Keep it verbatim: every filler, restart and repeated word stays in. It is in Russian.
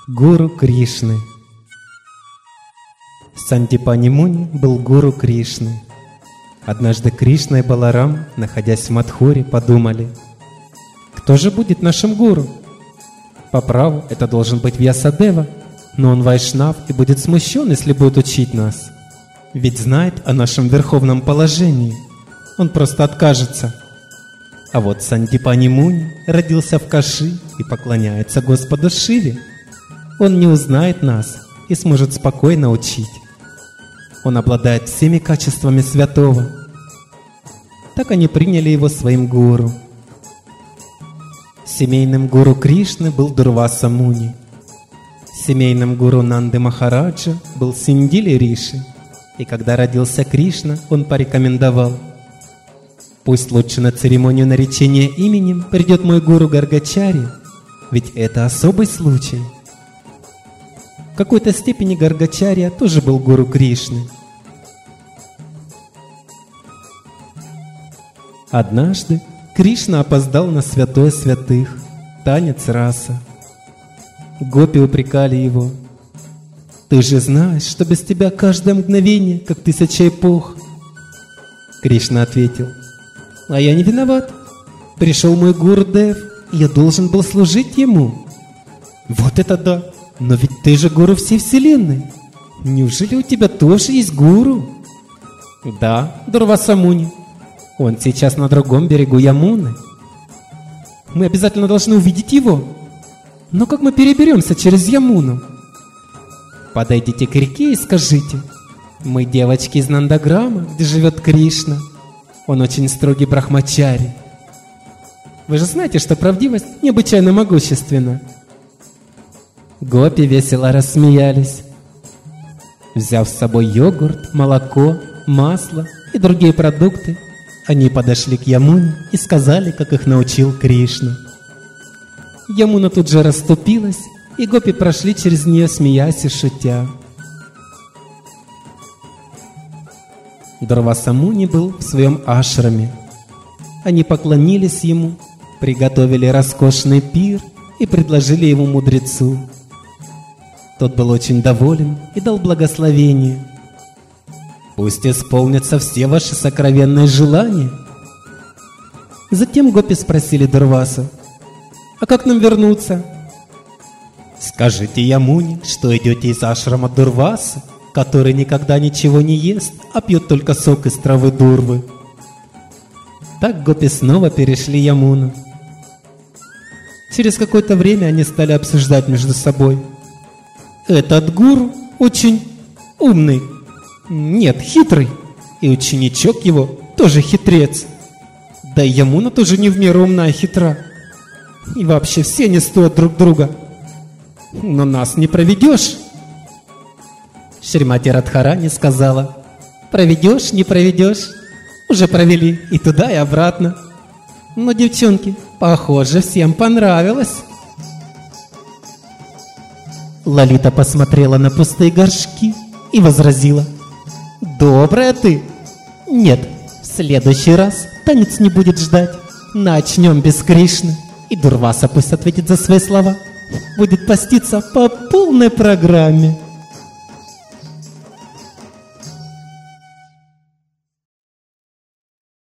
Гуру Кришны. Сандипани Муни был гуру Кришны. Однажды Кришна и Баларам, находясь в Мадхуре, подумали: кто же будет нашим гуру? По праву это должен быть Вьясадева, но он вайшнав и будет смущен, если будет учить нас. Ведь знает о нашем верховном положении. Он просто откажется. А вот Сандипани Муни родился в Каши и поклоняется Господу Шиве. Он не узнает нас и сможет спокойно учить. Он обладает всеми качествами святого. Так они приняли его своим гуру. Семейным гуру Кришны был Дурваса Муни. Семейным гуру Нанды Махараджа был Синдили Риши. И когда родился Кришна, он порекомендовал: пусть лучше на церемонию наречения именем придет мой гуру Гаргачари, ведь это особый случай. В какой-то степени Гаргачарья тоже был гуру Кришны. Однажды Кришна опоздал на святое святых, танец раса. Гопи упрекали его: ты же знаешь, что без тебя каждое мгновение, как тысяча эпох. Кришна ответил: а я не виноват. Пришел мой гуру Дев, и я должен был служить ему. Вот это да! Но ведь ты же гуру всей вселенной. Неужели у тебя тоже есть гуру? Да, Дурваса Муни. Он сейчас на другом берегу Ямуны. Мы обязательно должны увидеть его. Но как мы переберемся через Ямуну? Подойдите к реке и скажите: мы девочки из Нандаграма, где живет Кришна. Он очень строгий брахмачари. Вы же знаете, что правдивость необычайно могущественна. Гопи весело рассмеялись. Взяв с собой йогурт, молоко, масло и другие продукты, они подошли к Ямуне и сказали, как их научил Кришна. Ямуна тут же расступилась, и гопи прошли через нее, смеясь и шутя. Дурваса Муни был в своем ашраме. Они поклонились ему, приготовили роскошный пир и предложили ему мудрецу. Тот был очень доволен и дал благословение. Пусть исполнятся все ваши сокровенные желания. Затем гопи спросили Дурвасу: а как нам вернуться? Скажите Ямуне, что идете из ашрама Дурвасы, который никогда ничего не ест, а пьет только сок из травы дурвы. Так гопи снова перешли Ямуну. Через какое-то время они стали обсуждать между собой: этот гуру очень умный, нет, хитрый, и ученичок его тоже хитрец. Да и Ямуна тоже не в меру умна и хитра. И вообще все не стоят друг друга. Но нас не проведешь. Шримати Радхарани сказала: проведешь, не проведешь. Уже провели и туда, и обратно. Но, девчонки, похоже, всем понравилось. Лалита посмотрела на пустые горшки и возразила: добрая ты. Нет, в следующий раз танец не будет ждать. Начнем без Кришны. И Дурваса пусть ответит за свои слова. Будет поститься по полной программе.